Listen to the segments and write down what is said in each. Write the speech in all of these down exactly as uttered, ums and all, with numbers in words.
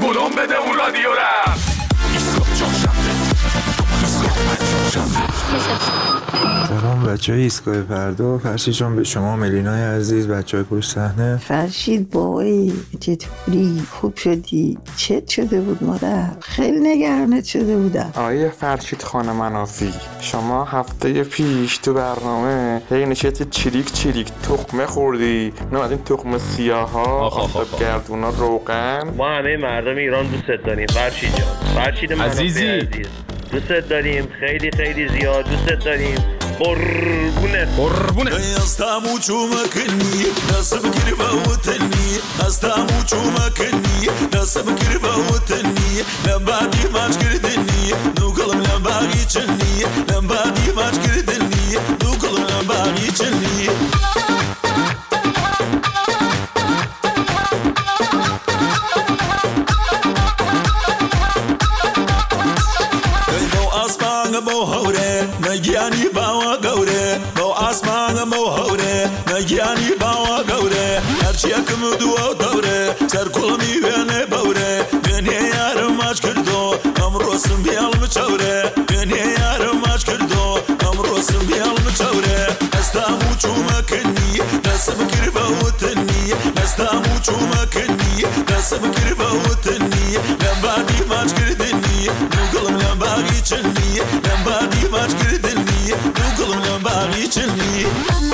ولوم بده اون رادیو را. سلام بچه های ایستگاه فردا. فرشید جان به شما، ملینای عزیز، بچه های پشت صحنه. فرشید بابایی چطوری؟ خوب شدی؟ چت شده بود مادر؟ خیلی نگرانت شده بودم. آیه فرشید خانم منافی، شما هفته پیش تو برنامه هی نشستی چریک چریک تخمه خوردی، نه از این تخمه سیاه ها آفتاب گردونا روغن. ما همه مردم ایران دوست داریم فرشید جان، فرشید منافی عزیز دوست داریم، خیلی خیلی زیاد دوست داریم. قربونه قربونه استامو چومکنی نسب گربا وطنی استامو چومکنی نسب گربا وطنی نبادی ماچ کردنی نوگلم نباگی چنی نبادی ماچ کردنی نوگلم نباگی چنی. مو هوره نگیانی باوا گوره مو آسمان مو هوره نگیانی باوا گوره هرچی کم دو دوره سر کلمی ونه بوره بینی یار ماچ کردو امروز بیال مچوره بینی یار ماچ کردو امروز بیال مچوره استامو چومکنی نسب گربا وطنی استامو چومکنی نسب گربا وطنی نبادی ماچ کردنی نوگلم نباگی چنی نبادی ماچ کردنی نوگلم نباگی چنی.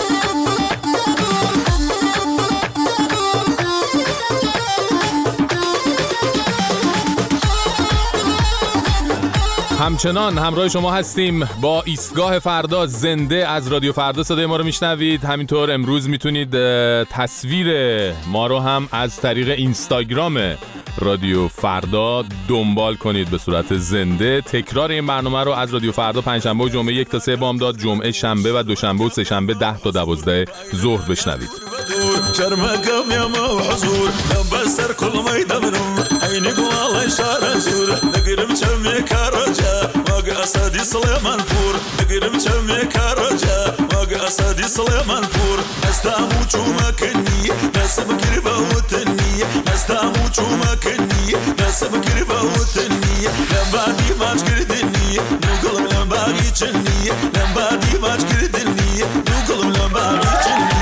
همچنان همراه شما هستیم با ایستگاه فردا زنده از رادیو فردا. صدای ما رو میشنوید. همینطور امروز میتونید تصویر ما رو هم از طریق اینستاگرام رادیو فردا دنبال کنید به صورت زنده. تکرار این برنامه رو از رادیو فردا پنجشنبه و جمعه یک تا سه بامداد، جمعه شنبه و دوشنبه و سه شنبه ده تا دوازده ظهر بشنوید. شرمكم يا مو حضور بسر كل ما يدمرم عينك والله شارع زور نقرم شمي كارجا واقع أسادي سليمان فور نقرم شمي كارجا واقع أسادي سليمان فور استامو چوما كني نسب كربا وطني استامو چوما كني نسب كربا وطني نبادي ماچ كردني نقلم نباقي چني نبادي ماچ كردني نقلم نباقي چني.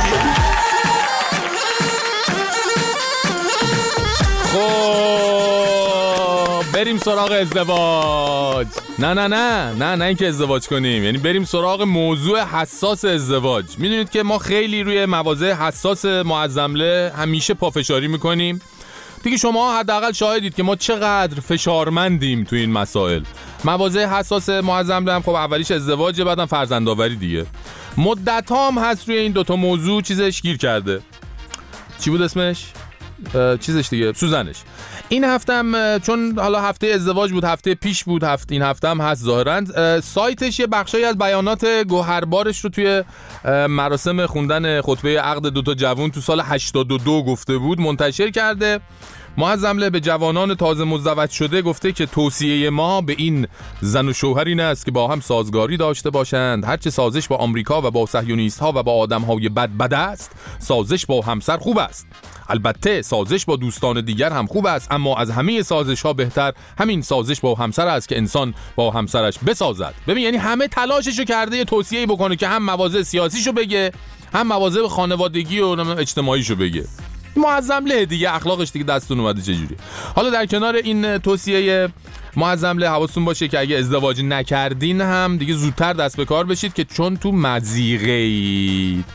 خب بریم سراغ ازدواج. نه نه نه نه نه اینکه ازدواج کنیم، یعنی بریم سراغ موضوع حساس ازدواج. میدونید که ما خیلی روی مواضع حساس معظمله همیشه پافشاری میکنیم دیگه. شما حداقل شاهدید که ما چقدر فشارمندیم تو این مسائل. مواضع حساس معظمله هم خب اولیش ازدواجه، بعدم فرزندآوری دیگه. مدت هم هست روی این دوتا موضوع چیزش گیر کرده. چی بود اسمش؟ چیزش دیگه، سوزنش. این هفته هم چون حالا هفته ازدواج بود، هفته پیش بود، هفته این هفته هم هست ظاهراً، سایتش یه بخشایی از بیانات گوهربارش رو توی مراسم خوندن خطبه عقد دوتا جوان تو سال هشتاد و دو گفته بود منتشر کرده. معظمله به جوانان تازه مزدوج شده گفته که توصیه ما به این زن و شوهر این است که با هم سازگاری داشته باشند. هرچه سازش با آمریکا و با صهیونیست ها و با آدم های بد بد است، سازش با همسر خوب است. البته سازش با دوستان دیگر هم خوب است، اما از همه سازش ها بهتر همین سازش با همسر است که انسان با همسرش بسازد. ببین یعنی همه تلاششو کرده یه توصیه‌ای بکنه که هم مواضع سیاسیشو بگه، هم مواضع خانوادگی و اجتماعیشو بگه. معظمله دیگه، اخلاقش دیگه دستون اومده چجوری. حالا در کنار این توصیه معظمله حواستون باشه که اگه ازدواج نکردین هم دیگه زودتر دست به کار بشید، که چون تو مضیقه‌اید.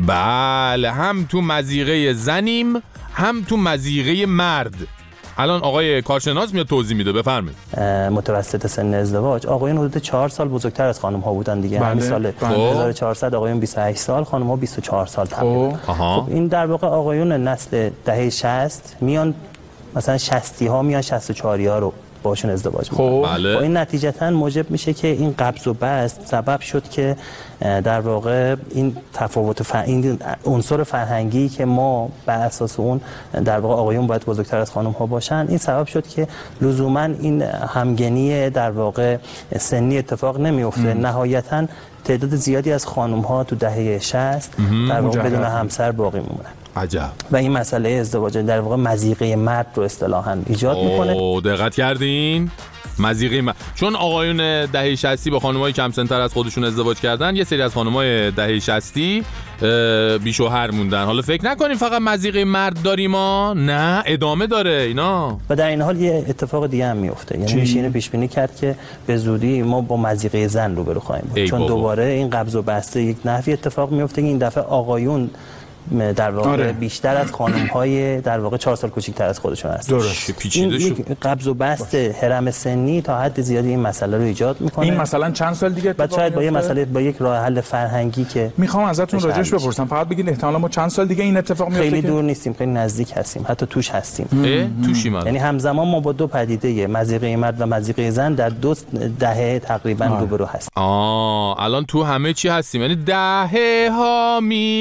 بله، هم تو مضیقه زنیم هم تو مضیقه مرد. الان آقای کارشناس میاد توضیح میده، بفرمایید. متوسط سن ازدواج آقایون حدود چهار سال بزرگتر از خانم ها بودن دیگه. همین سال هزار و چهارصد آقایون بیست و هشت سال، خانم ها بیست و چهار سال تقریبا. خب این در واقع آقایون نسل دهه شصت میان مثلا شصتی ها میان شصت و چهار ها رو باشون ازدواج میکنن. بله. با این نتیجتاً موجب میشه که این قبض و بسط سبب شد که در واقع این تفاوت ف... این عنصر فرهنگی که ما بر اساس اون در واقع آقایون باید بزرگتر از خانم ها باشن، این سبب شد که لزوما این همگنی در واقع سنی اتفاق نمیفته. نهایتاً تعداد زیادی از خانم ها تو دهه شصت در واقع بدون همسر باقی میمونن. عجب. و این مسئله ازدواج در واقع مضیقه مرد رو اصطلاحاً ایجاد میکنه. اوه دقت کردین؟ مضیقه مرد. چون آقایون دهه شصتی با خانم‌های کم سن‌تر از خودشون ازدواج کردن، یه سری از خانم‌های دهه شصتی بی شوهر موندن. حالا فکر نکنین فقط مضیقه مرد داریم ما، نه ادامه داره اینا. و در این حال یه اتفاق دیگه هم میفته، یعنی میشه اینو پیش بینی کرد که به زودی ما با مضیقه زن روبرو خواهیم بود، چون بابا. دوباره این قبض و بسته یک نحوی اتفاق میفته که این دفعه آقایون در واقع آره. بیشتر از خانم‌های در واقع چهار سال کوچیک‌تر از خودشون هستن. درست. پیچیده شد. یک قبض و بست هرم سنی تا حد زیادی این مسئله رو ایجاد میکنه. این مثلا چند سال دیگه بعد شاید با یه مسئله با یک راه حل فرهنگی که میخوام ازتون راجعش بپرسم، فقط بگید احتمالاً ما چند سال دیگه این اتفاق میفته. خیلی که دور نیستیم، خیلی نزدیک هستیم، حتی توش هستیم. توشیم. یعنی همزمان ما با دو پدیده مضیقه مرد و مضیقه زن در دو دهه تقریبا روبرو هستیم. آه الان تو همه چی هستیم، یعنی دهه ها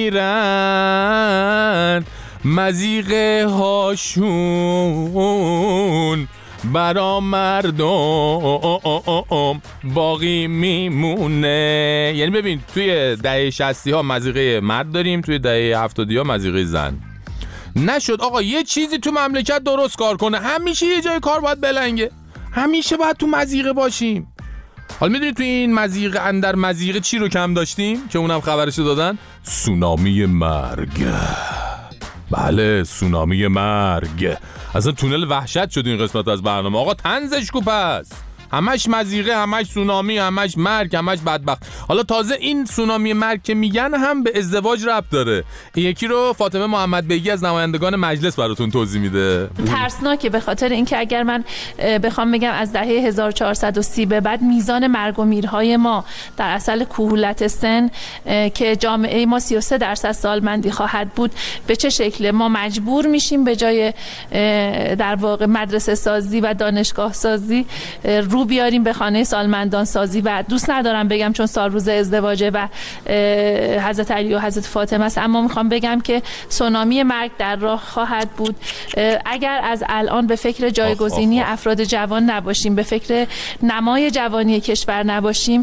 میرن مضیقه هاشون برا مردم باقی میمونه. یعنی ببین توی دهه شصتی ها مضیقه مرد داریم، توی دهه هفتادی ها مضیقه زن. نشد آقا یه چیزی تو مملکت درست کار کنه، همیشه یه جای کار باید بلنگه، همیشه باید تو مضیقه باشیم. حالا میدونی تو این مضیقه اندر مضیقه چی رو کم داشتیم که اونم خبرشو دادن؟ سونامی مرگ. بله سونامی مرگ. اصلا تونل وحشت شد این قسمت از برنامه. آقا طنزش کو پس، همش مضیقه، همش سونامی، همش مرگ، همش بدبخت. حالا تازه این سونامی مرگ که میگن هم به ازدواج ربط داره. این یکی رو فاطمه محمد بیگی از نمایندگان مجلس براتون توضیح میده. ترسناکه به خاطر اینکه اگر من بخوام بگم از دهه هزار و چهارصد و سی به بعد میزان مرگ و میرهای ما در اصل کهولت سن که جامعه ما سی و سه درصد سالمندی خواهد بود به چه شکل ما مجبور میشیم به جای در واقع مدرسه سازی و دانشگاه سازی رو بیاریم به خانه سالمندان سازی. و دوست ندارم بگم چون سال روز ازدواجه و حضرت علی و حضرت فاطمه است، اما میخوام بگم که سونامی مرگ در راه خواهد بود اگر از الان به فکر جایگزینی افراد جوان نباشیم، به فکر نمای جوانی کشور نباشیم.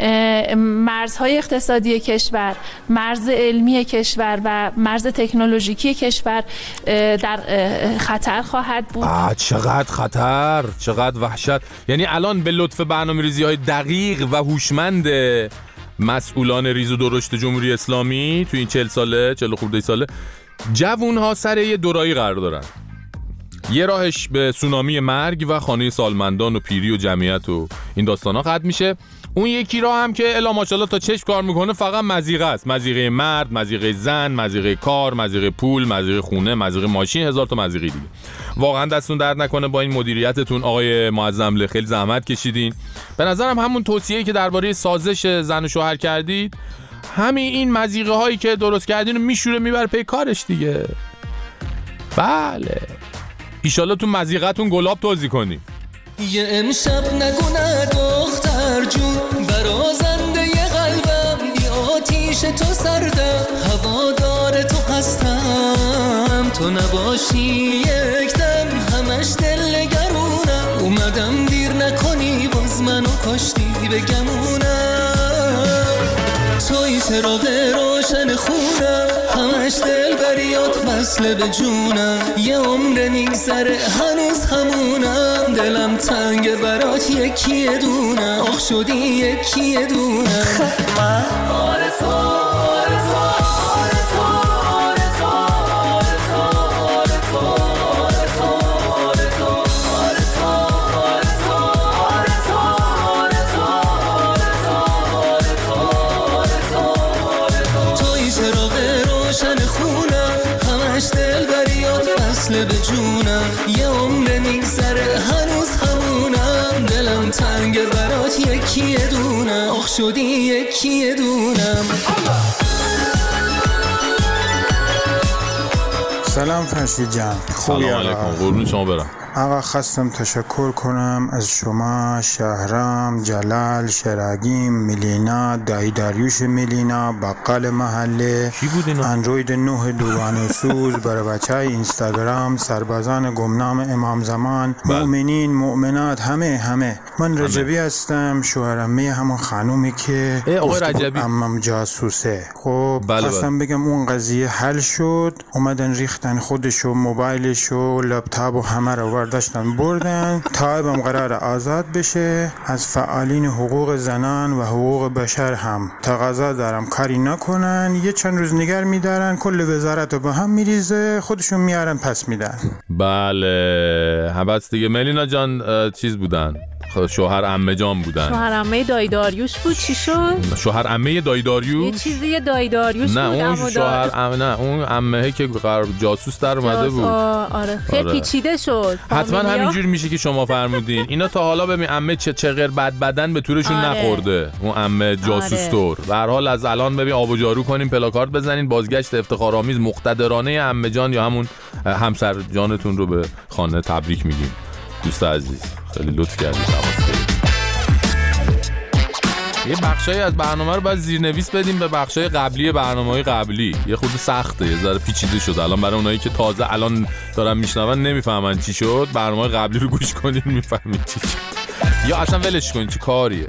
مرزهای اقتصادی کشور، مرز علمی کشور و مرز تکنولوژیکی کشور در خطر خواهد بود. آه چقدر خطر، چقدر وحشت. یعنی الان به لطف برنامه‌ریزی های دقیق و هوشمند مسئولان ریز و درشت جمهوری اسلامی تو این چهل ساله چهل خورده ساله جوون ها سر یه دورایی قرار دارن. یه راهش به سونامی مرگ و خانه سالمندان و پیری و جمعیت و این داستانا ختم میشه. اون یکی راه هم که الا ماشاءالله تا چشم کار میکنه فقط مضیقه است. مضیقه مرد، مضیقه زن، مضیقه کار، مضیقه پول، مضیقه خونه، مضیقه ماشین، هزار تا مضیقه دیگه. واقعا دستتون درد نکنه با این مدیریتتون آقای معظمله، خیلی زحمت کشیدین. به نظرم همون توصیه‌ای که درباره سازش زن و شوهر کردید، همین این مضیقه هایی که درست کردین رو میشوره میبره پی کارش دیگه. بله ایشالله تو مضیقه‌تون گلاب توزیع کنی. یه امشب نگونه دختر جون برازنده ی قلبم، بی آتیش تو سردم، هوادار تو هستم، تو نباشی یک دم همش دل نگرونم، اومدم دیر نکنی باز منو کشتی بگمونم، توی چراغ روشن خونم، همش دل بریات وصله به جونم، یه عمر میگذره هنوز همونم، دلم تنگ برات یکی دونم، آخ شدی یکی دونم. من آره تو آره تو آره تو آره تو آره تو آره تو آره تو آره تو آره تو آره تو آره تو آره تو آره تو آره تو آره تو توی چراغ روشن خونم، همش دل بریات وصله به جونم، یه عمر میگذره هنوز همونم، دلم تنگ برات یکی دونم، آخ شدی یکی دونم. سلام فرشید جان. سلام علیکم. قربون شما برم. آقا خواستم تشکر کنم از شما، شهرام، جلال، شراگیم، میلینا، دایی داریوش میلینا، بقال محله، اندروید نه دوگانه سوز، برای بچه های اینستاگرام، سربازان گمنام امام زمان، مؤمنین، مؤمنات، همه همه. من رجبی هستم، شوهرمه همون خانومی که امام جاسوسه. خب خواستم بگم اون قضیه حل شد، اومدن ریختن خودشو، موبایلشو، لپتاپ و همه رو ورداشتن بردن. تایبم قرار آزاد بشه. از فعالین حقوق زنان و حقوق بشر هم تقاضا دارم کاری نکنن، یه چند روز نگر میدارن، کل وزارت رو به هم میریزه، خودشون میارن پس میدن. بله حبس دیگه. ملینا جان چیز بودن، شوهر عمه جان بودن. شوهر عمه دایی داریوش بود. چی شد؟ شوهر عمه دایی داریوش؟ یه چیزی دایی داریوش بود. نه اون شوهر عمه، نه اون عمه که قرار جاسوس در اومده بود. آره خیلی آره. پیچیده شد. حتما همینجوری میشه که شما فرمودین. اینا تا حالا ببین عمه چه چغر بد بدن به تورشون آره. نخورده. اون عمه جاسوس آره. تور. به هر حال از الان ببین آب و جارو کنین، پلاکارد بزنین، بازگشت افتخارآمیز مقتدرانه عمه جان یا همون همسر جانتون رو به خانه تبریک میگیم. دوست عزیز خیلی لطف کردید. یه بخشایی از برنامه رو باید زیرنویس بدیم به بخشای قبلی برنامه‌های قبلی. یه خورده سخته، یه ذره پیچیده شد. الان برای اونایی که تازه الان دارن میشنون نمیفهمن چی شد، برنامه قبلی رو گوش کنین میفهمید چی شد، یا اصلا ولش کنین چی کاریه.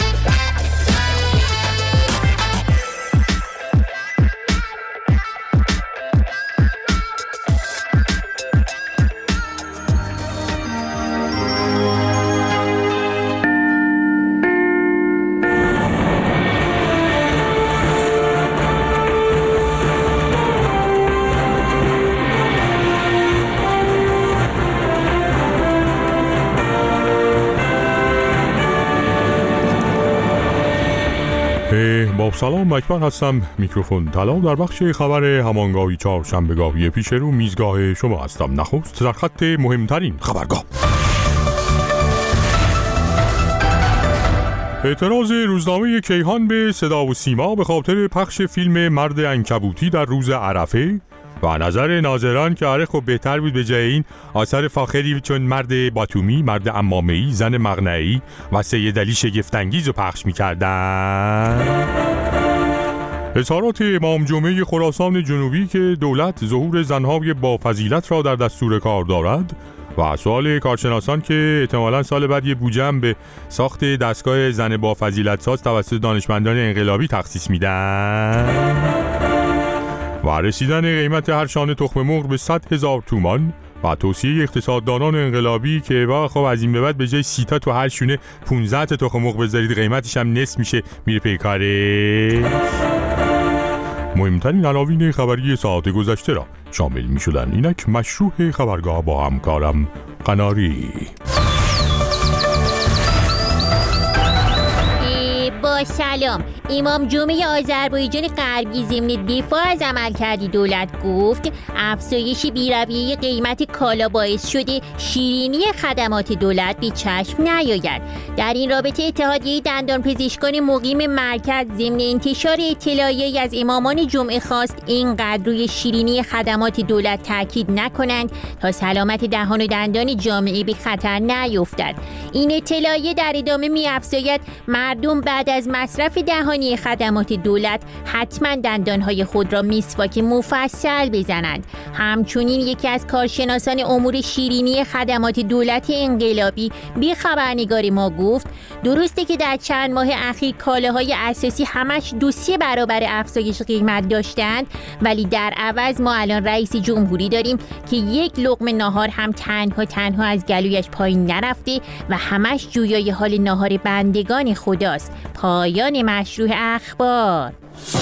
با سلام، اکبر هستم. میکروفون طلا در بخش خبر همانگاهی چهارشنبهگاهی پیش رو میزگاه شما هستم. نخست در خط مهمترین خبرگاه. اعتراض روزنامه کیهان به صدا و سیما به خاطر پخش فیلم مرد عنکبوتی در روز عرفه و نظر ناظران که آره خب بهتر بود به جای این آثار فاخری چون مرد باتومی، مرد عمامه‌ای، زن مقنعی و سید علی شگفت‌انگیز رو پخش می‌کردن. اظهارات امام جمعه خراسان جنوبی که دولت ظهور زنهای با فضیلت را در دستور کار دارد و سوال کارشناسان که احتمالاً سال بعد یه بودجه هم به ساخت دستگاه زن با فضیلت ساز توسط دانشمندان انقلابی تخصیص میدن و رسیدن قیمت هر شانه تخم مرغ به صد هزار تومان و توصیه اقتصاددانان انقلابی که با خب از این به بعد به جای سی تا تو هر شونه پانزده تا تخم مرغ بذارید قیمتش هم نصف میشه میره پیکاره. مهمترین عناوین خبری ساعت گذشته را شامل میشدن. اینک مشروع خبرگاه با همکارم قناری. با سلام. امام جمعه آذربایجان غربی ضمن دفاع از عملکرد دولت گفت افزایش بی‌رویه قیمت کالا باعث شده شیرینی خدمات دولت به چشم نیاید. در این رابطه اتحادیه دندانپزشکان مقیم مرکز ضمن انتشار اطلاعیه‌ای از امامان جمعه خواست اینقدر روی شیرینی خدمات دولت تاکید نکنند تا سلامت دهان و دندان جامعه به خطر نیفتد. این اطلاعیه در ادامه می‌افزاید مردم بعد از مصرف دهانی خدمات دولت حتما دندانهای خود را مسواک مفصل بزنند. همچنین یکی از کارشناسان امور شیرینی خدمات دولت انقلابی به خبرنگار ما گفت درسته که در چند ماه اخیر کالاهای اساسی همش دو سه برابر افزایش قیمت داشتند، ولی در عوض ما الان رئیس جمهوری داریم که یک لقمه ناهار هم تنها تنها از گلویش پایین نرفته و همش جویای حال ناهار بندگان خداست. پایان مشروع اخبار.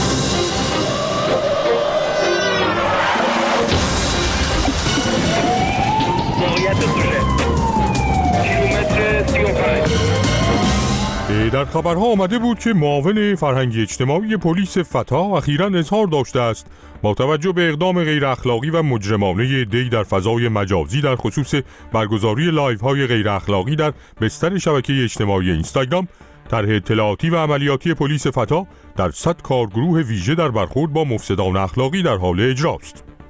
در خبرها آمده بود که معاون فرهنگی اجتماعی پلیس فتا اخیراً اظهار داشته است با توجه به اقدام غیر اخلاقی و مجرمانه دی در فضای مجازی در خصوص برگزاری لایوهای غیر اخلاقی در بستر شبکه اجتماعی اینستاگرام، طرح اطلاعاتی و عملیاتی پلیس فتا در صد کارگروه ویژه در برخورد با مفسدان اخلاقی در حال اجراست.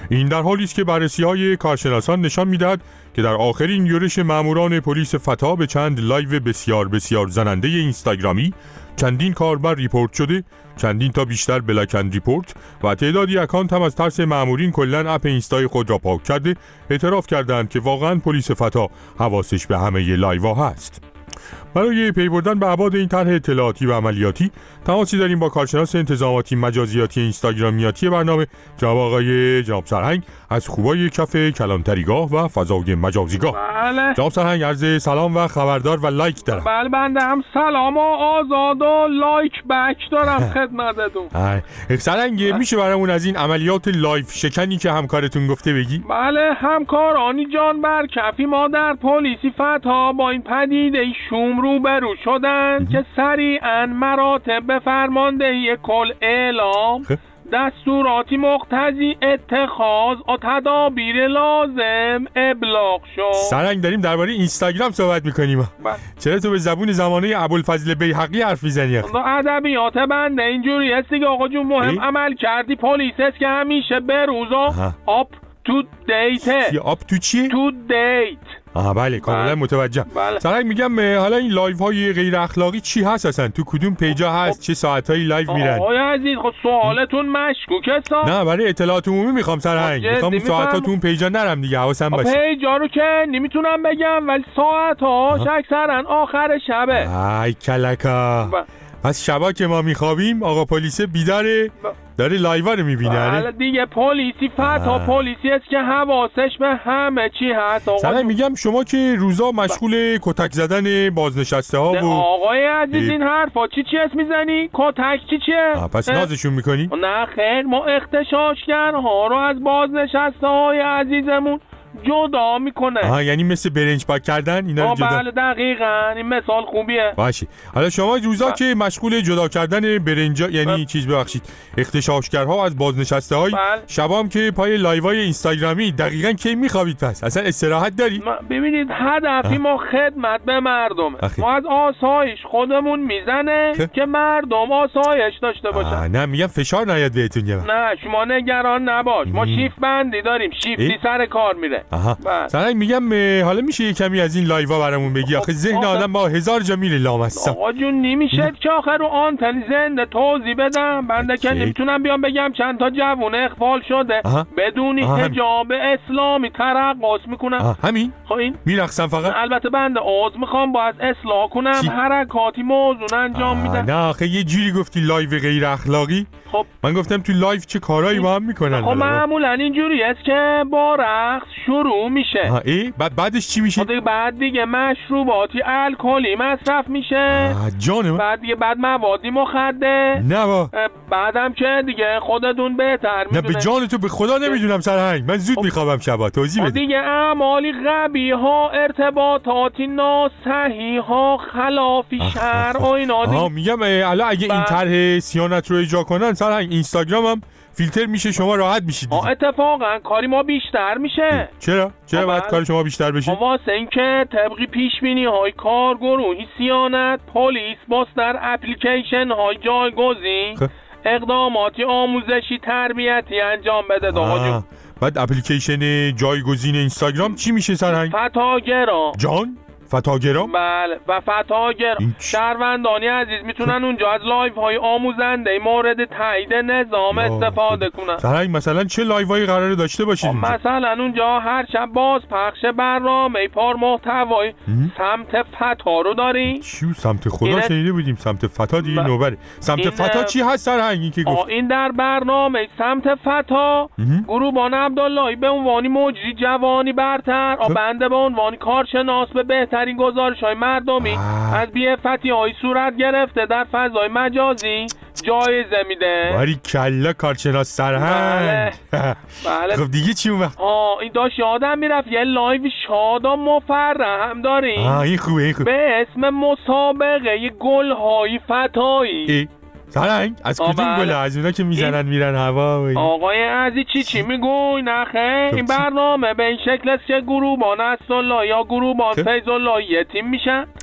این در حالی است که بررسی‌های کارشناسان نشان می‌دهد که در آخرین یورش ماموران پلیس فتا به چند لایو بسیار بسیار زننده اینستاگرامی چندین کاربر ریپورت شده، چندین تا بیشتر بلاک اند ریپورت و تعدادی اکانت هم از ترس مامورین کلاً اپ اینستای خود را پاک کرده اعتراف کردند که واقعاً پلیس فتا حواسش به همه لایوها هست. برای پی بردن به ابعاد این طرح اطلاعاتی و عملیاتی تماسی داریم با کارشناس انتظاماتی مجازیاتی اینستاگرامیاتی برنامه جناب آقای جناب سرهنگ از خوبای کف کلانتریگاه و فضای مجازیگاه. بله. جناب سرهنگ عرض سلام و خبردار و لایک دارم. بله بنده هم سلام و آزاد و لایک بک دارم خدمتتون. سرهنگ میشه برامون از این عملیات لایف شکنی که همکارتون گفته بگی؟ بله همکارانی جان برکفی ما در پلیسی فتا با این پدیده شوم روبرو شدن که سریعاً مراتب به فرماندهی کل اعلام دستوراتی مقتضی اتخاذ و تدابیر لازم ابلاغ شد. سرنگ داریم درباره اینستاگرام صحبت میکنیم. چرا تو به زبون زمانه ابوالفضل بیهقی حرف میزنی؟ ادبیات بنده اینجوری هست دیگه آقا جون. مهم ای؟ عمل کردی پلیس است که همیشه به روزا آپ تو دیت. آپ تو چیه؟ تو دیت. آها بله کاملا متوجهم. بله. سرنگ میگم حالا این لایو های غیر اخلاقی چی هست اصلا؟ تو کدوم پیجا هست؟ چه ساعتایی لایو میرن؟ آقای عزیز خب سوالتون مشکوکه سا. نه برای اطلاعات عمومی میخوام سرنگ. میخوام ساعتا تو اون پیجا نرم دیگه حواسم باشه. پیجا رو که نمیتونم بگم ولی ساعت‌هاش اکثرا آخر شبه. ای کلکا. پس شبا که ما میخوابیم آقا پلیس بیداره داره لایوا رو میبینه. بله دیگه پلیسی فتا پلیسی است که حواسش به همه چی هست. سلام میگم شما که روزا مشغول کتک زدن بازنشسته ها و آقای عزیز این حرفا چی چی اسم میزنی؟ کتک چی چیه؟ پس نازشون میکنی؟ نه خیر ما اغتشاشگرها رو از بازنشسته های عزیزمون جدا میکنه. آها یعنی مثل برنج پاک کردن اینا رو جدا. بله دقیقاً این مثال خوبیه. باشه حالا شما روزا با... که مشغول جدا کردن برنجا یعنی چیز ببخشید اغتشاشگرها از بازنشسته های شبام که پای لایوهای اینستاگرامی دقیقاً کی میخوابید؟ پس اصلا استراحت داری؟ ببینید هدفی ما خدمت به مردم. ما از آسایش خودمون میزنه خ... که مردم آسایش داشته باشن. نه میگم فشار نیاد بهتون. نه شما نگران نباش. ما شیفت بندی داریم. شیفتی سر کار میره. آها سرنگ میگم حالا میشه یه کمی از این لایوا برامون بگی؟ آخه ذهن آدم با هزار جا میره لامصب. آقا جون نمیشه که آخر رو آنتن زنده توضیح بدم. بنده که نمیتونم بیام بگم چند تا جوون اخفال شده بدون حجاب اسلامی ترقص میکنن. همین خب این میرقصن فقط. البته بنده عذر میخوام باید اصلاح کنم چی؟ حرکاتی موزون انجام میدن. نه آخه یه جوری گفتی لایو غیر اخلاقی. خب من گفتم تو لایو چه کارایی با هم میکنن. خب معمولا اینجوری است که با رقص شروع میشه. آها ای بعد بعدش چی میشه؟ دیگه بعد دیگه مشروباتی الکلی مصرف میشه. جانم. بعد دیگه بعد موادی مخدر. نه با بعدم که دیگه خودتون بهتر میدونه. نه به جان تو به خدا نمیدونم سرهنگ. من زود میخوابم شبا. توضیح بده. دیگه اعمالی قبیح ها ارتباطاتی ناصحیح ها خلاف شرع و اینا دیگه. آها میگم الان اگه این طرح صیانت رو اجرا کنن سرهنگ اینستاگرامم فیلتر میشه شما راحت میشید. اتفاقا کاری ما بیشتر میشه. چرا؟ چرا باید کار شما بیشتر بشه؟ واسه اینکه طبقی پیش بینی های کارگروهی صیانت پلیس باز در اپلیکیشن های جایگزین اقداماتی آموزشی تربیتی انجام بده داغا. بعد اپلیکیشن جایگزین اینستاگرام چی میشه سرهنگ؟ فتاگرام. جان؟ فتاگرام؟ بله و فتاگرام شهروندانی عزیز میتونن اونجا از لایو های آموزنده مورد تایید نظام استفاده کنن. سرهنگ مثلا چه لایو هایی قراره داشته باشید؟ مثلا اونجا هر شب باز پخش برنامه پر محتوای سمت فتا رو داریم. چیو سمت خدا شنیده بودیم سمت فتا دیگه نوبره. سمت فتا چی هست سرهنگ این که گفت؟ این در برنامه سمت فتا گروبان عبداللهی به عنوان مجری جوانی برتر و بنده به عنوان کارشناس به بهتر این گزارش های مردمی از بی‌عفتی های صورت گرفته در فضای مجازی جایزه میده. باری کلا کارشناس سرهنگ. بله. بله. خب دیگه چی اون وقت؟ آه این داشت یادم میرفت یه لایو شاد و مفرح هم داریم. آه این خوبه این خوبه. به اسم مسابقه گل های فتایی. سرهنگ از کدوم گله؟ از اونا که میزنن میرن هوا. آقای عزیز چی چی میگوی؟ نخه این برنامه به این شکل است که گروبان اسدالله یا گروبان فیض‌الله یه تیم میشن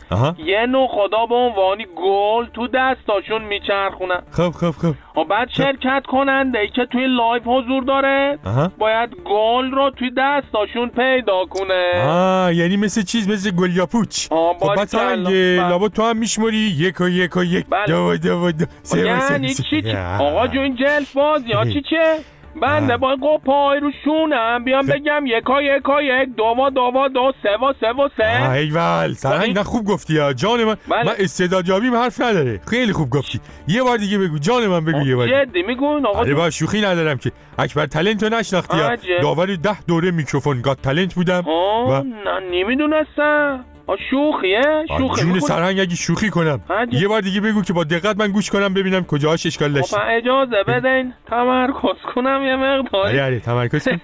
یه نوع خدا به عنوانی گل تو دستاشون میچرخونن. خب خب خب و بعد شرکت کننده ای که توی لایف حضور داره آها. باید گل رو توی دستاشون پیدا کنه. آه یعنی مثل چیز مثل گل یا پوچ. خب بعد سرنگه لابا تو هم میشموری یک و یک و یک دو دو دو سه و سه یعنی چی چی؟ آقا جو این جلف بازی ها چی چه؟ بنده با گو پای رو شونم بیام بگم یکا یکا یک دو و دو و دو سه و سه و سه. ایول سرهنگ نه خوب گفتی ها جان من. بله. من استعدادیابیم حرف نداره. خیلی خوب گفتی. یه بار دیگه بگو جان من بگو یه بار. جدی میگون آقا؟ آره با شوخی ندارم که. اکبر تالنت رو نشناختی ها. داور ده دوره میکروفون گات تالنت بودم. و نه نمیدونستم. شوخیه؟ شوخی جون سرهنگ اگه شوخی کنم عجب. یه بار دیگه بگو که با دقت من گوش کنم ببینم کجاش اشکال داشته. خب اجازه بدین تمرکز کنم یه مقدار. آره آره تمرکز کن.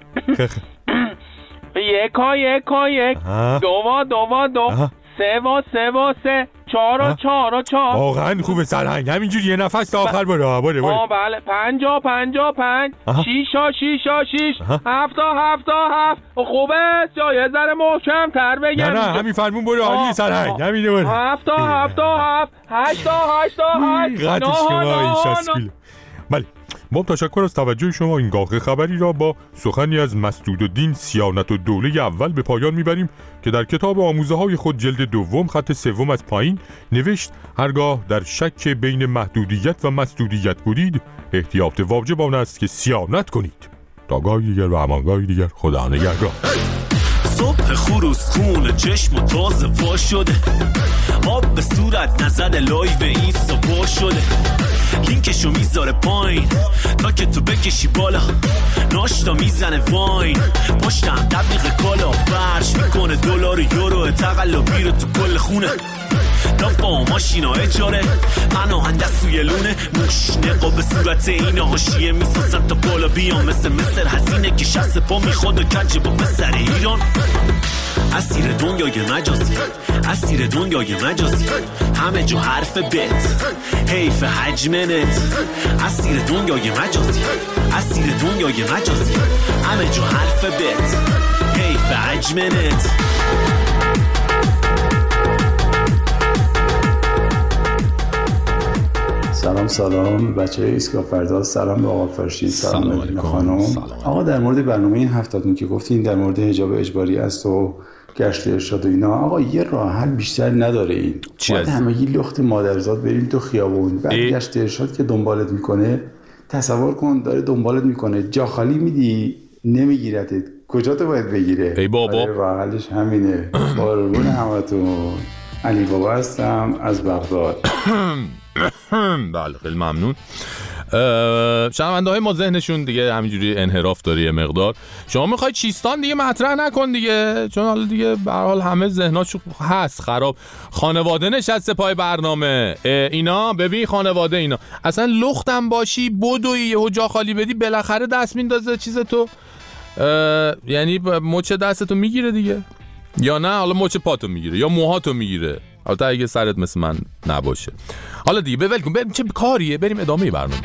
یکا یکا یک دو و دو و دو سه و سه و سه چهار و چهار و چهار. واقعا خوبه سرهنگ همینجوری یه نفس تا آخر برو بره بره. آه بله پنجا پنجا پنج شیشا شیشا شیش هفتا هفتا هفت. خوبه جای ذره محکم تر بگم. نه نه همین فرمون برو عالی سرهنگ همینه برو. هفتا هفتا هفت هشتا هشتا هشت قطعش که ما این شسکیل. بله ما تشکر از توجه شما. این گاغه خبری را با سخنی از مسدودالدین سیانت و دوله اول به پایان میبریم که در کتاب آموزه های خود جلد دوم خط سوم از پایین نوشت هرگاه در شک بین محدودیت و مسدودیت بودید احتیاط واجب آن است که سیانت کنید. تا گاهی دیگر و همانگاهی دیگر خدا نگهدار. صبح خروس خون چشم و تازه وا شده آب به صورت نزده لایو اینستا با شده لینکشو میذاره پایین تا که تو بکشی بالا ناشتا میزنه واین پشتم تبلیغ کالا فرش میکنه دلار یورو تقلبی رو تو کل خونه دافا و ماشینا اجاره پناهنده سوی لونه موش نقاب به صورت این حاشیه میسازن تا بالا بیان مثل مصر هزینه که شست پا میخواد و کج با مصر ایران اسیر دنیای مجازی اسیر دنیای مجازی همه جو حرف بت حیف حجم نت اسیر دنیای مجازی اسیر دنیای مجازی همه جو حرف بت حیف حجم نت. سلام سلام بچه های ایستگاه فردا. سلام به آقا فرشید. سلام علیکم خانم. آقا در مورد برنامه این هفتادون که گفتین در مورد حجاب اجباری است و گشت ارشاد و اینا، آقا یه راه حل بیشتر نداره این؟ باید همگی لخت مادرزاد بریم تو خیابون بعد گشت ارشاد که دنبالت میکنه تصور کن داره دنبالت میکنه جا خالی میدی نمیگیرتت کجا تو باید بگیره؟ ای بابا راه حلش همینه. قربون همتون. علی بابا هستم از بغداد. بله خیلی ممنون. شنونده های ما ذهنشون دیگه همینجوری انحراف داره یه مقدار. شما میخوای چیستان دیگه مطرح نکن دیگه، چون حالا دیگه به هر حال همه ذهناشون هست خراب. خانواده نشسته پای برنامه اینا، ببین خانواده اینا اصلا لختم باشی بدوی یهو جا خالی بدی بالاخره دست میندازه چیز تو، یعنی مچ دستتو میگیره دیگه، یا نه حالا مچ پاتو میگیره یا موهاتو میگیره، البته اگه سرت مثل من نباشه. حالا دیگه بول کن بریم چه کاریه، بریم ادامه برنامه.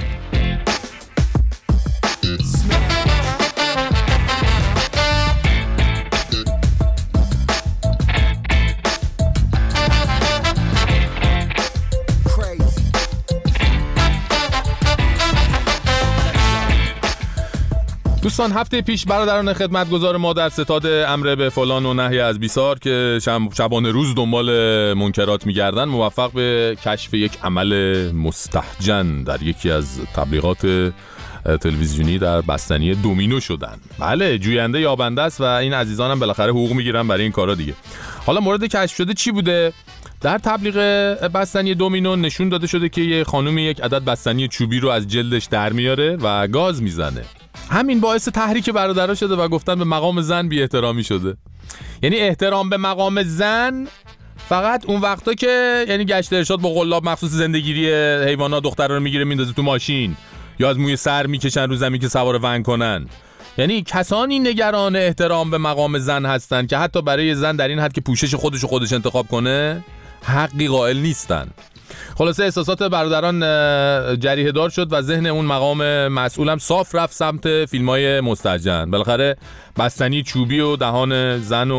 دوستان هفته پیش برادران خدمتگزار ما در ستاد امر به فلان و نهی از بیسار که شبانه روز دنبال منکرات می‌گردن موفق به کشف یک عمل مستهجن در یکی از تبلیغات تلویزیونی در بستنی دومینو شدن. بله جوینده یابنده است و این عزیزانم بالاخره حقوق میگیرن برای این کارا دیگه. حالا مورد کشف شده چی بوده؟ در تبلیغ بستنی دومینو نشون داده شده که یه خانم یک عدد بستنی چوبی رو از جلدش در میاره و گاز میزنه. همین باعث تحریک برادرها شده و گفتن به مقام زن بی احترامی شده. یعنی احترام به مقام زن فقط اون وقتا که یعنی گشت ارشاد با قلاب مخصوص زندگیری حیوانات دخترا رو میگیره میندازه تو ماشین یا از موی سر میکشن رو زمین که سوار ون کنن. یعنی کسانی نگران احترام به مقام زن هستن که حتی برای زن در این حد که پوشش خودش خودش انتخاب کنه حقی قائل نیستن. خلاصه احساسات برادران جریحه دار شد و ذهن اون مقام مسئولم صاف رفت سمت فیلمای مستهجن. بالاخره بستنی چوبی و دهان زن و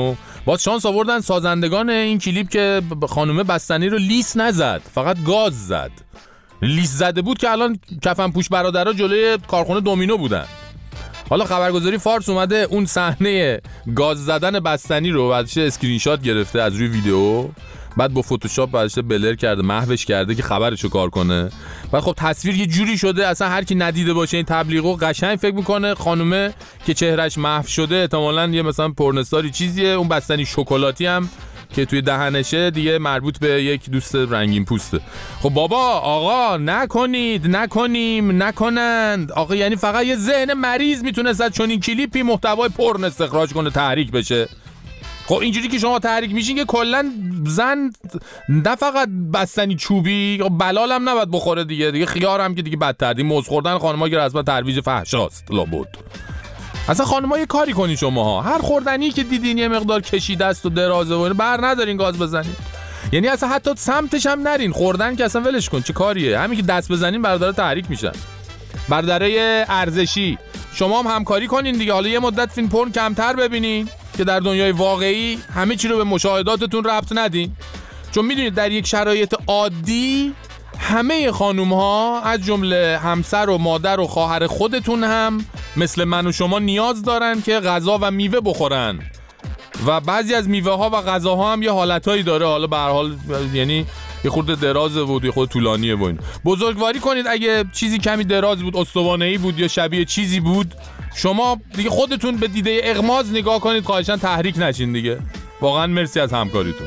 باز شانس آوردن سازندگان این کلیپ که خانم بستنی رو لیس نزد، فقط گاز زد. لیس زده بود که الان کفن پوش برادرها جلوی کارخونه دومینو بودن. حالا خبرگزاری فارس اومده اون صحنه گاز زدن بستنی رو بعدش اسکرین شات گرفته از روی ویدیو، بعد با فتوشاپ بعدش بلر کرده، محوش کرده که خبرشو کار کنه. بعد خب تصویر یه جوری شده اصلا هر کی ندیده باشه این تبلیغو قشنگ فکر میکنه خانومه که چهرهش محو شده احتمالاً یه مثلا پورنستاری چیزیه، اون بستنی شکلاتی هم که توی دهنشه دیگه مربوط به یک دوست رنگین پوسته. خب بابا آقا نکنید، نکنیم، نکنند آقا، یعنی فقط یه ذهن مریض میتونه از چنین کلیپی محتوای پورن استخراج کنه، تحریک بشه. خب اینجوری که شما تحریک میشین که کلا زن نه فقط بستنی چوبی بلال هم نباید بخوره دیگه، دیگه خیار هم که دیگه بدتر، دیگه موز خوردن خانم‌ها که رسما ترویج فحشاست لابد. اصلا خانم‌ها یه کاری کنین شماها، هر خوردنی که دیدین یه مقدار کشیده است و درازه و اینو بر ندارین گاز بزنین، یعنی اصلا حتی سمتش هم نرین، خوردن که اصلا ولش کن، چه کاریه؟ همین که دست بزنین برادرها تحریک میشن. برادرای ارزشی شما هم همکاری کنین دیگه، حالا یه مدت فیلم پورن کمتر ببینین که در دنیای واقعی همه چی رو به مشاهداتتون ربط ندین، چون میدونید در یک شرایط عادی همه خانوم‌ها از جمله همسر و مادر و خواهر خودتون هم مثل من و شما نیاز دارن که غذا و میوه بخورن و بعضی از میوه ها و غذاها هم یه حالتایی داره، حالا به هر حال یعنی یه خورده درازه بود یه خورده طولانیه بود. بزرگواری کنید، اگه چیزی کمی دراز بود، استوانه‌ای بود یا شبیه چیزی بود، شما دیگه خودتون به دیده اغماض نگاه کنید، خواهشاً تحریک نشین دیگه. واقعا مرسی از همکاریتون.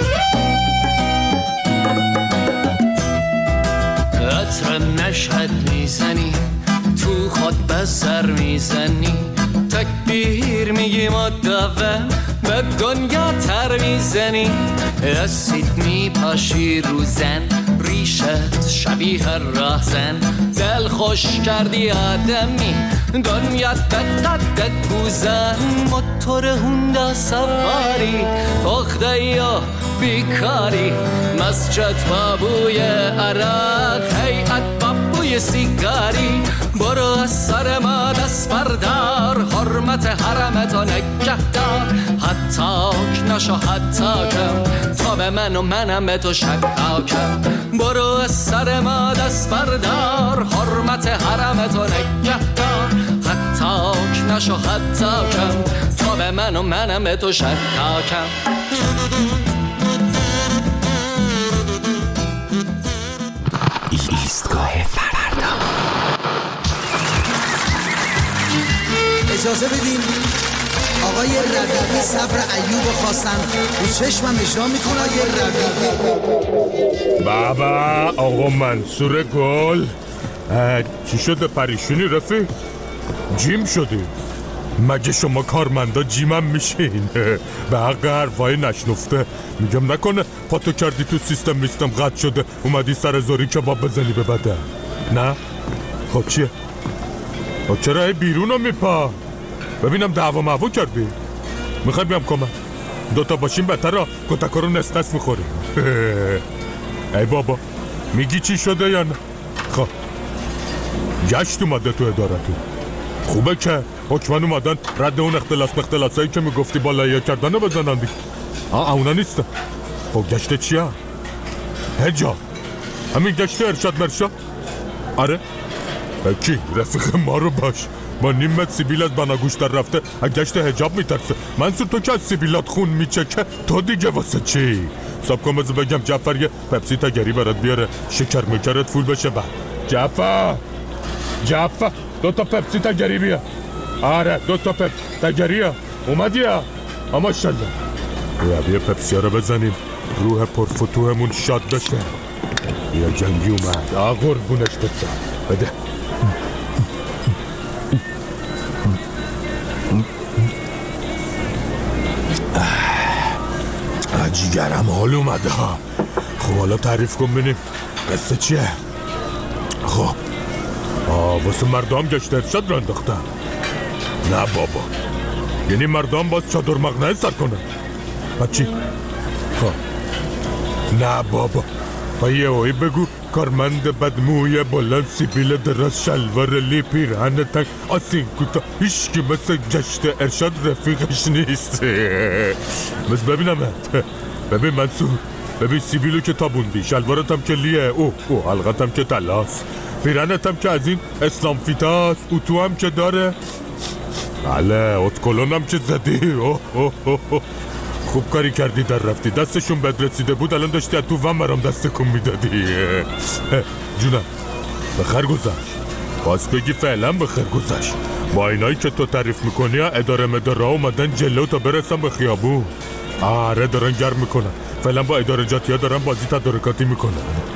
عطر نشهد میزنی تو خود بسر میزنی، تکبیر میگی مدوم به دنیا تر میزنی، اسید میپاشی رو زن، ریشت شبیه راهزن، دل خوش کردی آدمی دنیا دقت کوزن، موتور هوندا سواری پخته یا بیکاری، مسجد بابوی عراق هیئت بابوی سیگاری، برو از سر ما دست بردار، حرمت حرمتو نگهدار، حتاک نشو حتاکم تا به من و منم به تو شکاکم، برو از سر ما دست بردار، حرمت حرمتو نگهدار، حتاک نشو حتاکم تا به من و منم به تو شکاکم. ایستگاه فردا. اجازه بدین آقای ربیعی صبر ایوب خواستن رو چشمم اجرا میکنه. آقای ربیعی بابا آقا منصور گل، چی شده پریشونی رفیق؟ جیم شدی؟ مگه شما کارمندا جیمم میشین؟ به حق حرفای نشنفته میگم نکنه پاتو کردی تو سیستم میستم قطع شده اومدی سر زوری کباب بزنی به بدن؟ نه؟ خب چیه؟ خب چرا ای بیرونو میپا؟ ببینم دعوا معوا کردی؟ میخوای بیام کمک؟ دوتا باشیم بهتره، کتکا رو نست نست میخوریم. ای بابا میگی چی شده یا نه؟ خب گشت اومده تو ادارتو، خوبه که حکمن اومدن رد اون اختلاس بختلاسایی که میگفتی بالایه کردن رو بزنن دیگه. آه اونا نیستن. خب گشت چیه؟ هجا همین گشت ارشاد مرشاد؟ آره؟ کی؟ رفیق ما رو باش، با نیم متر سیبیل از بناگوش در رفته از گشت حجاب میترسه. منصور تو که از سیبیلات خون میچکه تو دیگه واسه چی؟ ساب کن بذار بگم جعفر یه پپسی تگری برات بیاره شکر مکرت فول بشه. بعد جعفر جعفر دو تا پپسی تگری بیا. آره دو تا پپسی تگری ها اومدی ها اما شده یه پپسی ها رو بزنیم روح پرفتوهمون شاد بشه. یا جنگی اومد آ قربونش بزن بده. جیگرم حال اومده ها. خب حالا تعریف کن بینیم قصه چیه؟ خب آه واسه مردم گشت ارشاد رو انداختن؟ نه بابا، یعنی مردم باز چادر مغنه سر کنن؟ بچی؟ خب نه بابا و یه هایی بگو کارمند بدموی بلند سیبیل دراز شلوار لی پیرهن تنگ آسین کوتا هیچکی مثل گشت ارشاد رفیقش نیست. بس ببینم ببین منصور، ببین سیبیلو که تابوندی، شلوارتم که لیه، اوه اوه حلقتم که تلاست، پیرهنتم که از این اسلام فیتاست، اوتو هم که داره، بله اتکلونم که زدی. اوه اوه اوه خوب کاری کردی در رفتی، دستشون بد رسیده بود الان داشتی تو وم برام دست کن میدادی. جونم بخیر گذشت، باز بگی فعلا بخیر گذشت. با اینایی که تو تعریف میکنی اداره مداره اومدن جلو تا برسن به خیابون. آره دارن گرم میکنن، فعلا با اداره جاتی ها دارن بازی تدارکاتی میکنن.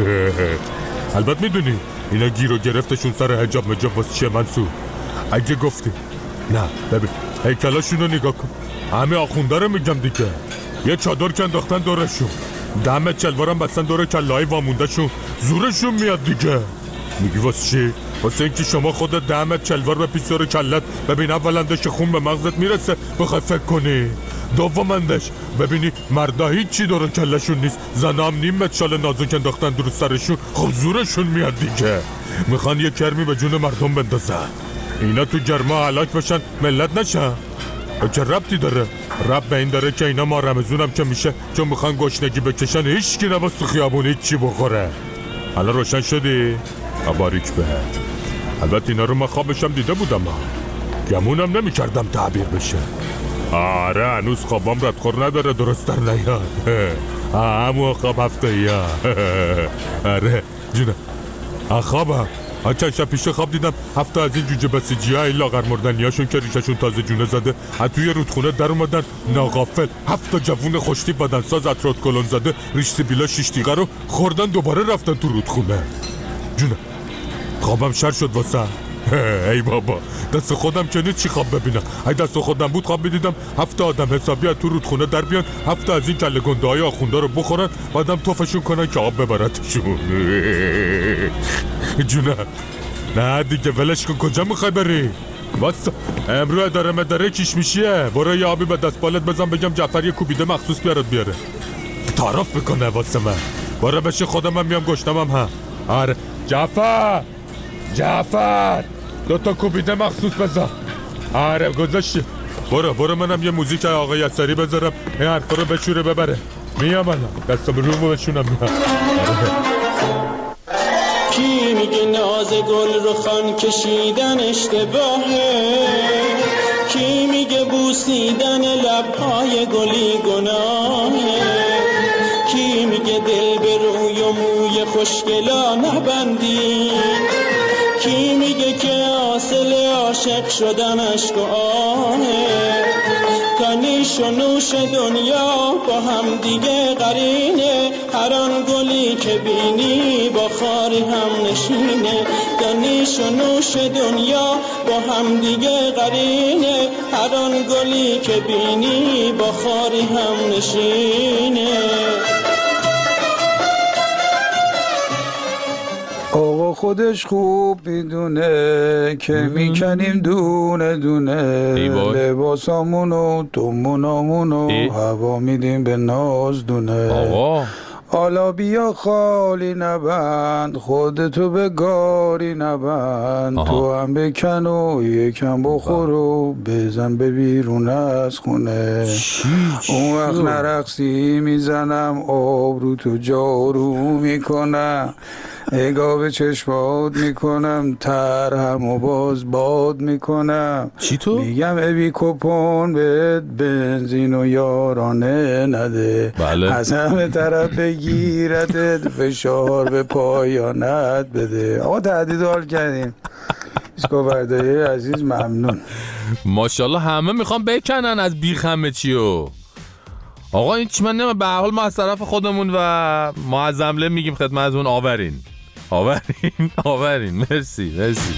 البته میدونی اینا گیر و گرفتشون سر حجاب مجاب واسه چیه منصور؟ اگه گفتی نه ببین هیکلاشون رو نگاه کن، همه آخونده رو میگم دیگه، یه چادر که انداختن دورشون، دم چلوارم بستن دور کله‌های وامونده شون، زورشون میاد دیگه. میگی واسه چی؟ واسه اینکه شما خودت دم چلوار به پیش دور کلت، ببین اولندش خون به مغزت میرسه بخوای فکر کنی، دومندش ببینی مردا هیچی دور کلشون نیست، زنا هم نیم متر شال نازک انداختن درو سرشون، خب زورشون میاد دیگه. میخوان یه کرمی به جون مردم بندازن، اینا تو گرما هلاک بشن ملت نشن. چه ربطی داره؟ رب به این داره که اینا ما رمزونم که میشه چون میخوان گشنگی بکشن هیچ کی نباست تو خیابون هیچی بخوره. حالا روشن شدی؟ باریک بهت. البته اینا رو من خوابشم دیده بودم، گمونم نمیکردم تعبیر بشه. آره هنوز خوابم ردخور نداره درست در نیاد. همون خواب هفته یا آره جونه خوابم چند شب پیش خواب دیدم هفته از این جوجه بسیجی های لاغر مردنی هاشون که ریششون تازه جونه زده از توی رودخونه در اومدن ناغافل هفته جوون خوشتی بدن ساز اطرات کلون زده ریش سیبیلا شیش دیگه رو خوردن دوباره رفتن تو رودخونه. جونه خوابم شر شد واسه ای بابا دست خودم که نیست چی خواب ببینم، ای دست خودم بود خواب میدیدم هفته آدم حسابی از تو رودخونه در بیان، هفته از این کله گنده های آخونده رو بخورن بعدم توفشون کنن که آب ببرتشون. جونه نه دیگه ولش کن، کجا میخوای بری؟ واسه امرو اداره مداره کیش میشیه، برو یه آبی به دست بالت بزن بگم جعفر یه کوبیده مخصوص بیارت بیاره تعارف بکنه واسه من، برو بشه خودم هم میام گشتمم هم. آره جعفر جعفر دوتا کوبیده مخصوص بزن. آره گذاشتی، برو برو منم یه موزیک آقای یسری بذارم این حرفا رو بشوره ببره. میام الان دستم رو بشونم میام. کی میگه ناز گل رو خان کشیدن اشتباهه، کی میگه بوسیدن لبهای گلی گناهه، کی میگه دل به روی و موی خوشگلا نبندی، کی میگه که حاصل عاشق شدن عشق و آهه، تا نیش و نوش دنیا با هم دیگه قرینه، هر آن گلی که بینی با خاری هم نشینه، تا نیش و نوش دنیا با هم دیگه قرینه، هر آن گلی که بینی با خاری هم نشینه. آقا خودش خوب میدونه که میکنیم دونه دونه، لباسامونو تومونامونو هوا میدیم به ناز دونه. آقا حالا بیا خالی نبند، خودتو به گاری نبند، تو هم بکن و یکم بخور و بزن به بیرون از خونه. اون وقت نرقصی میزنم آبرو تو جارو میکنم، نگاه به چشمات میکنم ترهم و باز باد میکنم. چی تو؟ میگم ابی کپون بهت بنزین و یارانه نده، بله. از همه طرف بگیرتت فشار به پایانت بده. آقا تهدید حال کردیم اسکوبردایی عزیز ممنون. ماشاءالله همه میخوام بکنن از بیخ همه چیو. آقا این چی من نمه به حال ما از طرف خودمون و معظمله میگیم خدمتون آورین آورین آورین. مرسی مرسی.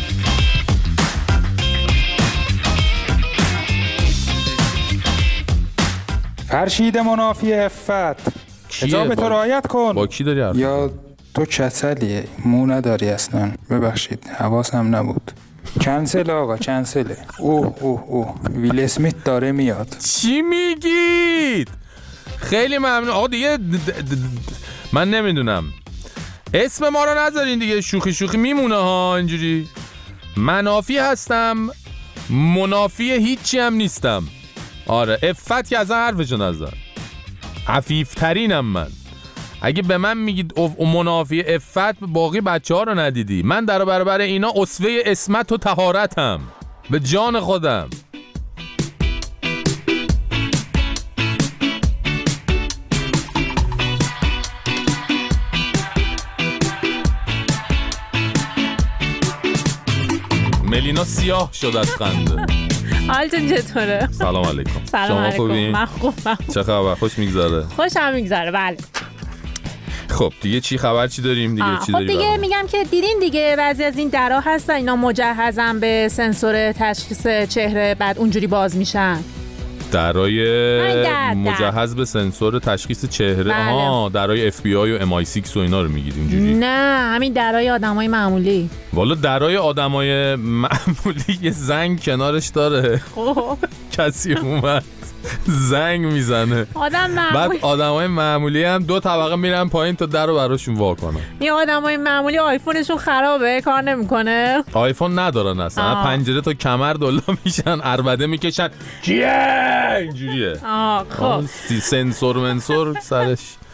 فرشید منافی عفت حجاب تو رعایت کن. با کی داری حرف؟ یا تو کسلیه مو نداری اصلا، ببخشید حواسم نبود. کنسل آقا کنسله. اوه اوه اوه ویل اسمیت داره میاد. چی میگید؟ خیلی ممنون آقا دیگه د د د من نمیدونم اسم ما رو نذارین دیگه، شوخی شوخی میمونه ها اینجوری. منافی هستم، منافی هیچی هم نیستم. آره افت که اصلا حرفشو نزن. عفیفترینم من. اگه به من میگید منافی افت، باقی بچه ها رو ندیدی. من در برابر اینا اسوه اسمت و طهارتم، به جان خودم. ملینا سیاه شد از خنده. حالتون چطوره؟ سلام علیکم. سلام علیکم. من خوبم. چه خبر؟ خوش میگذره؟ خوشم میگذره بله. خب دیگه چی خبر، چی داریم دیگه؟ چی خب داریم دیگه برام؟ میگم که دیدین دیگه بعضی از این درا هستن اینا مجهزن به سنسور تشخیص چهره، بعد اونجوری باز میشن. درای در در. مجهز به سنسور تشخیص چهره. بله. آها درای اف بی آی و ام آی سیکس و اینا رو میگید اینجوری؟ نه همین درای آدمای معمولی. والا درای آدمای معمولی یه زنگ کنارش داره. خب کسی اومد زنگ میزنه، آدم معمولی. بعد آدمای معمولی هم دو طبقه میرن پایین تا در رو براشون وا کنن. این آدمای معمولی آیفونشون خرابه، کار نمیکنه. آیفون ندارن اصلا. آه. پنجره تا کمر دلا میشن، عربده میکشن. کیه اینجوریه. آه خب سنسور منسور سرش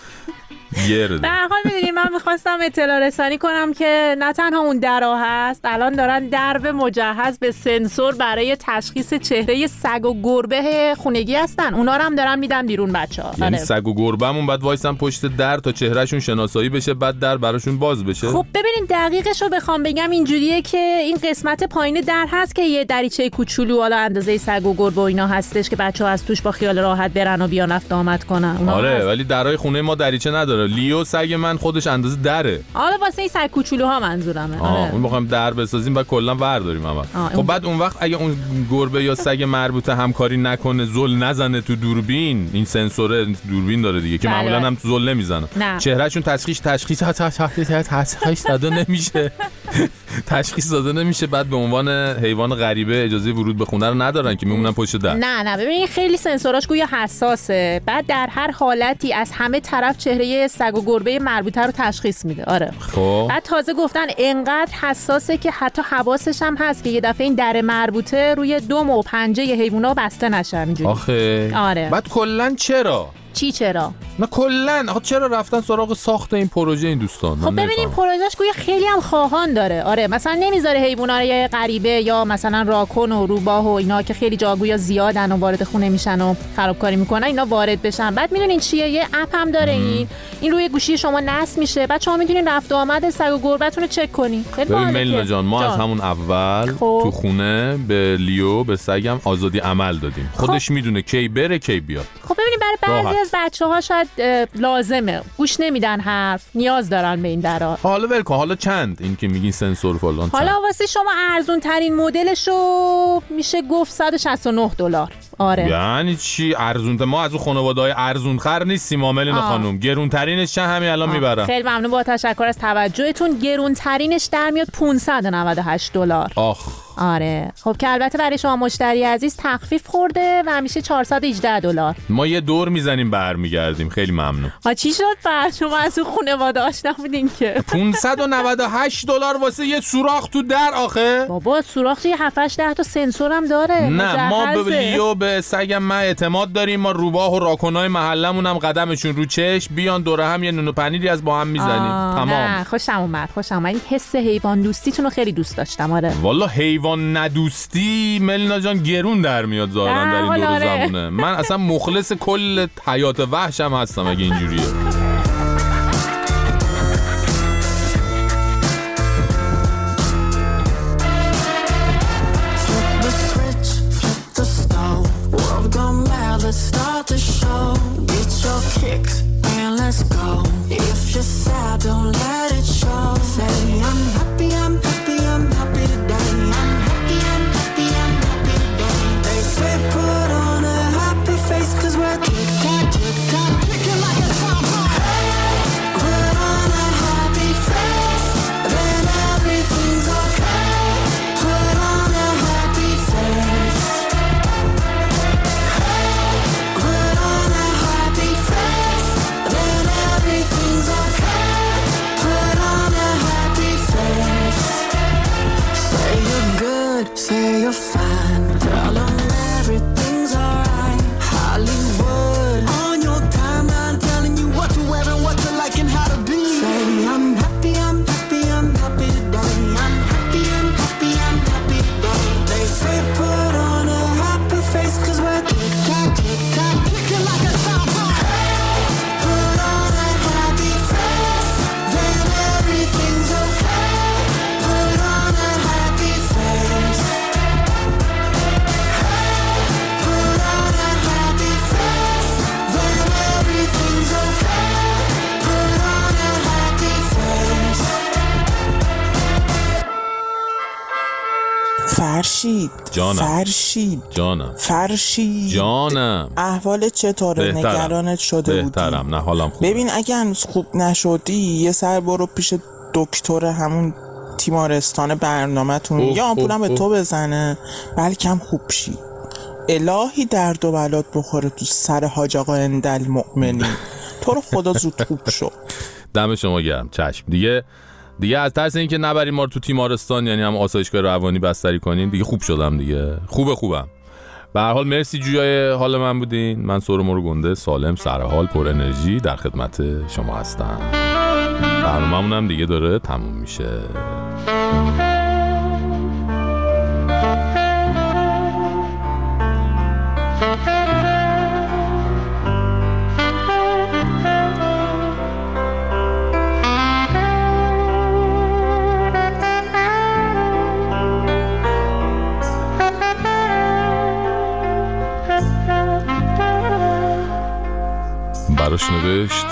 گرده. به هر حال میدونی من میخواستم اطلاع رسانی کنم که نه تنها اون درا هست، الان دارن درب مجهز به سنسور برای تشخیص چهره سگ و گربه خونگی هستن، اونا رو هم دارن میدن بیرون بچه‌ها. یعنی سگ و گربه‌مون بعد وایسن پشت در تا چهرهشون شناسایی بشه، بعد در براشون باز بشه. خب ببینید دقیقش رو بخوام بگم اینجوریه که این قسمت پایین در هست که یه دریچه کوچولو حالا اندازه سگ و گربه و اینا هستش که بچه‌ها از توش با خیال راحت برن و بیان رفت آمد کنن. آره هست. ولی درای خونه ما دریچه نداره. لیو سگ من خودش اندازه دره. حالا واسه این سگ کوچولوها منظورمه. آه آره. اون بخوام در بسازیم بعد کلا برداریم اول. خب بعد اون وقت اگه اون گربه یا سگ مربوطه همکاری نکنه، زل نزنه تو دوربین، این سنسور دوربین داره دیگه که معمولا هم تو زل نمیزنه، چهرهشون تشخیص تشخیص تشخیص داده نمیشه. تشخیص داده نمیشه، بعد به عنوان حیوان غریبه اجازه ورود به خونه رو ندارن که میمونن پشت در. نه نه ببین خیلی سنسوراش گویا حساسه، بعد در هر حالتی از همه طرف چهره سگ و گربه مربوطه رو تشخیص میده. آره خب بعد تازه گفتن انقدر حساسه که حتی حواسش هم هست که یه دفعه این در مربوطه روی دم و پنجه حیونا بسته نشه اینجوری. آخه آره بعد کلا چرا چی چرا؟ نه کلا آخه چرا رفتن سراغ ساخت این پروژه این دوستان؟ خب ببینیم پروژهش گویا خیلی هم خواهان داره. آره مثلا نمیذاره حیونا رو غریبه یا مثلا راکون و روباه و اینا که خیلی جا گویا زیادن و وارد خونه میشن و خرابکاری میکنن اینا وارد بشن. بعد میدونین چیه، یه اپ هم داره این این روی گوشی شما نصب میشه، بعد شما میتونین رفت و آمد سگ و گربه‌تون رو چک کنین. ببین ملینا جان ما جان. از همون اول خب. تو خونه به لیو به سگم آزادی عمل دادیم. خودش خب. میدونه کی بره کی بیاد. خب ببینید برای بعضی از بچه‌ها شاید لازمه، گوش نمیدن حرف، نیاز دارن به این درا. حالا ول کن، حالا چند این که میگین سنسور فلان؟ حالا واسه شما ارزون ترین مدلشو میشه گفت صد و شصت و نه دلار. آره یعنی چی ارزون؟ ما از اون خانواده‌های ارزون خر نیستیم عامل خانم. گرون ترینش چه همین الان میبرم. خیلی ممنون، با تشکر از توجهتون. گرون ترینش در میاد پانصد و نود و هشت دلار. آخ آره خب که البته برای شما مشتری عزیز تخفیف خورده و میشه چهارصد و هجده دلار. ما یه دور میزنیم برمیگردیم. خیلی ممنون. ها چی شد بعد شما از اون خانواده آشنا بودین که پانصد و نود و هشت دلار واسه یه سوراخ تو در؟ آخه بابا سوراخ یه هفت هشت تا سنسور هم داره. نه ما به لیو به سگم ما اعتماد داریم. ما روباه و راکنای محلمون هم قدمشون رو چش بیان دوره هم یه نون و پنیری از با هم میزنیم. تمام. نه خوشم اومد خوشم اومد. این حس حیوان دوستیتون رو خیلی دوست داشتم. آره والله حیوان ندوستی ملینا جان گرون در میاد ظاهرا در این دور زمونه. من اصلا مخلص کل حیات وحشم هستم اگه اینجوریه. فرشید جانم فرشید جانم فرشید جانم احوال چطوره؟ بهترم. نگرانت شده بودی. بهترم نه حالم خوب. ببین اگه هنوز خوب نشدی یه سر برو پیش دکتر همون تیمارستان برنامه‌تون اوه، یا آمپولم اوه، به تو اوه. بزنه بلکم خوب شی. الهی درد و بلات بخوره تو سر حاج آقا اندل مؤمنی. تو رو خدا زود خوب شو. دم شما گرم. چشم. دیگه دیگه از ترس اینکه نبریم ما رو تو تیمارستان، یعنی هم آسایشگاه روانی بستری کنین، دیگه خوب شدم دیگه. خوبه خوبم. به هر حال مرسی جویای حال من بودین. من سورو مرو گنده سالم سر حال پر انرژی در خدمت شما هستم. برنامه‌مون هم دیگه داره تموم میشه. براش نوشت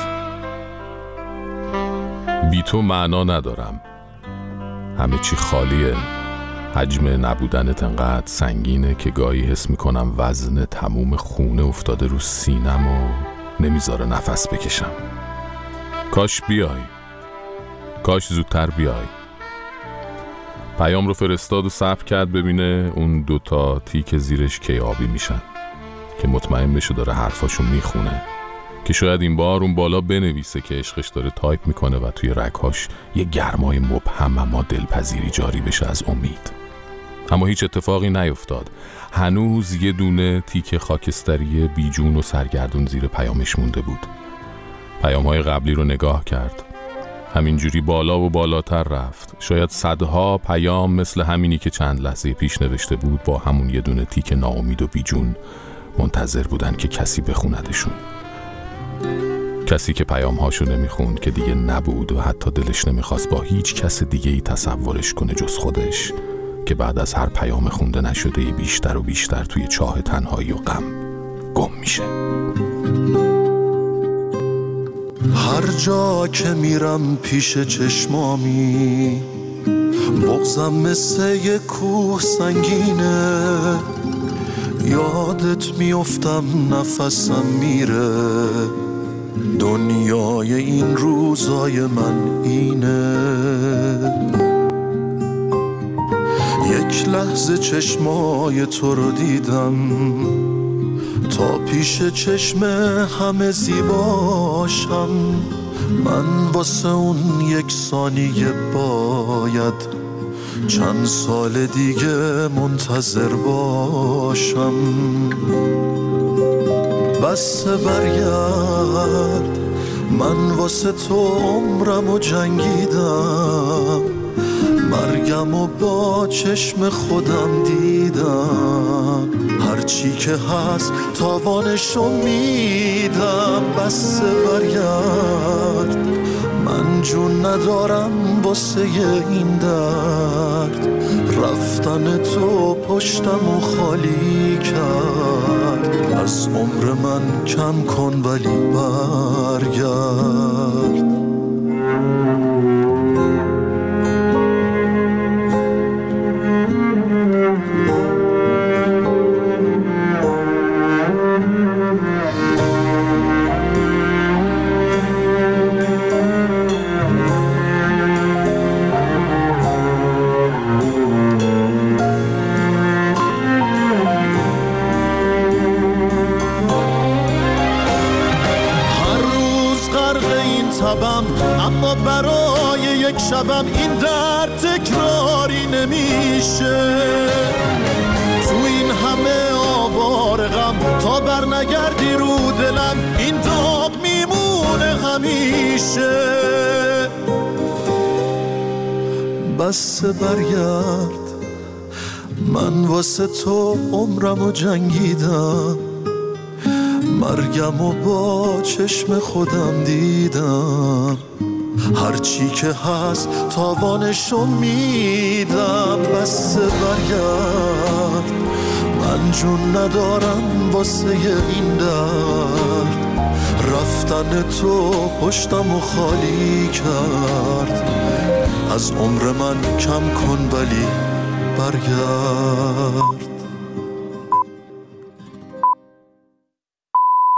بی تو معنا ندارم، همه چی خالیه، حجم نبودنت انقدر سنگینه که گاهی حس میکنم وزن تموم خونه افتاده رو سینم و نمیذاره نفس بکشم. کاش بیای، کاش زودتر بیای. پیام رو فرستاد و صبر کرد ببینه اون دوتا تیک زیرش کی آبی میشن که مطمئن بشه داره حرفاشو میخونه، که شاید این بار اون بالا بنویسه که عشقش داره تایپ میکنه و توی رگهاش یه گرمای مبهم اما دلپذیری جاری بشه از امید. اما هیچ اتفاقی نیفتاد. هنوز یه دونه تیک خاکستری بیجون و سرگردون زیر پیامش مونده بود. پیام‌های قبلی رو نگاه کرد. همینجوری بالا و بالاتر رفت. شاید صدها پیام مثل همینی که چند لحظه پیش نوشته بود با همون یه دونه تیک ناامید و بیجون منتظر بودن که کسی بخوندشون. کسی که پیام‌هاشو نمیخوند، که دیگه نبود و حتی دلش نمیخواست با هیچ کس دیگه ای تصورش کنه جز خودش، که بعد از هر پیام خونده نشده ای بیشتر و بیشتر توی چاه تنهایی و غم گم میشه. هر جا که میرم پیش چشمامی بغضم مثل یه کوه سنگینه، یادت میافتم نفسم میره، دنیای این روزای من اینه. یک لحظه چشمای تو رو دیدم تا پیش چشم همه زیباشم، من واسه اون یک ثانیه باید چند سال دیگه منتظر باشم. بس برگرد، من واسه تو عمرمو جنگیدم، مرگم و با چشم خودم دیدم، هرچی که هست تاوانشو میدم. بس برگرد، من جون ندارم واسه این درد، رفتن تو پشتمو خالی کرد، از عمر من کم کن ولی برگرد. اما برای یک شبم این درد تکراری نمیشه، تو این همه آوار غم تا بر نگردی رو دلم این داغ میمونه همیشه. بس برگرد، من واسه تو عمرمو جنگیدم، مرگم و با چشم خودم دیدم، هرچی که هست تاوانشو میدم. بس برگرد، من جون ندارم واسه این درد، رفتن تو پشتمو خالی کرد، از عمر من کم کن ولی برگرد.